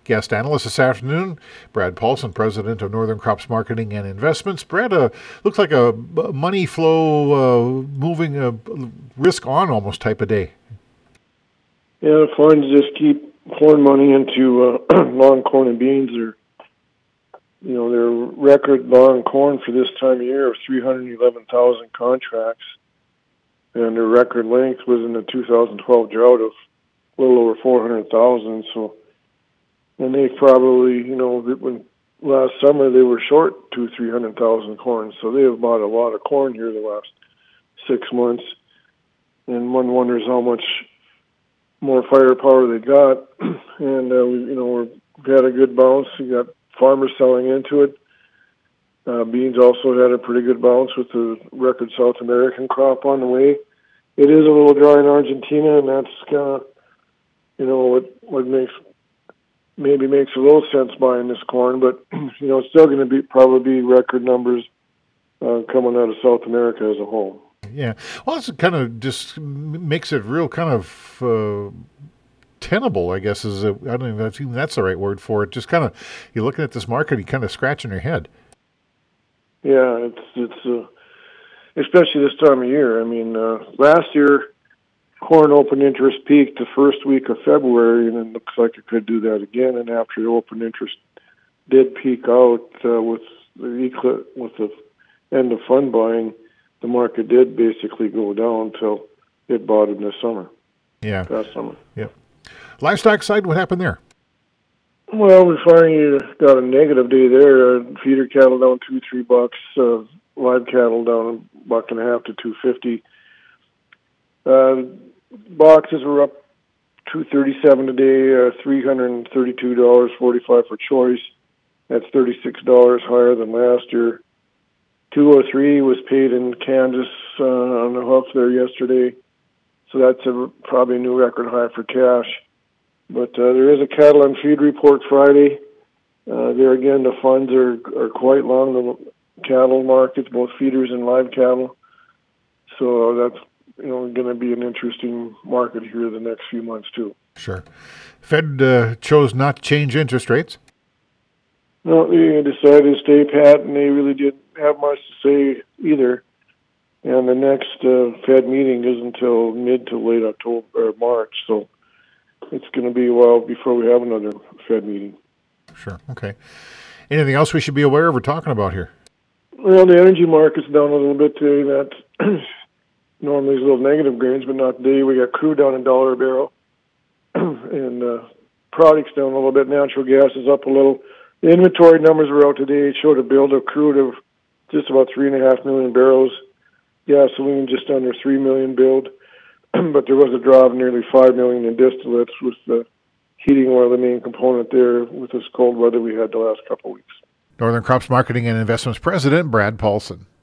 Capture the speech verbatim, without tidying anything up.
guest analyst this afternoon, Brad Paulson, president of Northern Crops Marketing and Investments. Brad, uh, looks like a money flow, uh, moving uh, risk on almost type of day. Yeah, the funds just keep pouring money into uh, long corn and beans. They're, you know, they're record long corn for this time of year of three hundred eleven thousand contracts. And their record length was in the two thousand twelve drought of a little over four hundred thousand. So, and they probably, you know, when last summer they were short two, three hundred thousand corn. So they have bought a lot of corn here the last six months. And one wonders how much more firepower they got. And, uh, we, you know, we've had a good bounce. We got farmers selling into it. Uh, beans also had a pretty good bounce with the record South American crop on the way. It is a little dry in Argentina, and that's kind of, you know, what what makes maybe makes a little sense buying this corn. But you know, it's still going to be probably be record numbers uh, coming out of South America as a whole. Yeah, well, it's kind of just makes it real kind of uh, tenable, I guess. Is a, I don't know if that's the right word for it. Just kind of you're looking at this market, you kind of scratching your head. Yeah, it's it's uh, especially this time of year. I mean, uh, last year corn open interest peaked the first week of February, and it looks like it could do that again. And after the open interest did peak out uh, with the eclipse, with the end of fund buying, the market did basically go down until it bottomed this summer. Yeah, last summer. Yeah. Livestock side, what happened there? Well, we finally got a negative day there. Uh, feeder cattle down two, three bucks. Uh, live cattle down a buck and a half to two fifty. Uh, boxes were up two thirty-seven today. Uh, three hundred thirty-two dollars forty-five for choice. That's thirty-six dollars higher than last year. Two oh three was paid in Kansas uh, on the hoof there yesterday, so that's a probably a new record high for cash. But uh, there is a cattle and feed report Friday. Uh, there again, the funds are are quite long, the cattle markets, both feeders and live cattle. So that's, you know, going to be an interesting market here the next few months too. Sure. Fed uh, chose not to change interest rates. No, they decided to stay pat, and they really didn't have much to say either. And the next uh, Fed meeting is until mid to late October or March, so it's going to be a while before we have another Fed meeting. Sure. Okay. Anything else we should be aware of or talking about here? Well, the energy market's down a little bit today. That normally is a little negative gains, but not today. We got crude down a dollar a barrel, and uh, products down a little bit. Natural gas is up a little. The inventory numbers were out today. It showed a build of crude of just about three and a half million barrels. Gasoline just under three million build. But there was a drop of nearly five million in distillates, with the heating oil the main component there with this cold weather we had the last couple of weeks. Northern Crops Marketing and Investments President Brad Paulson.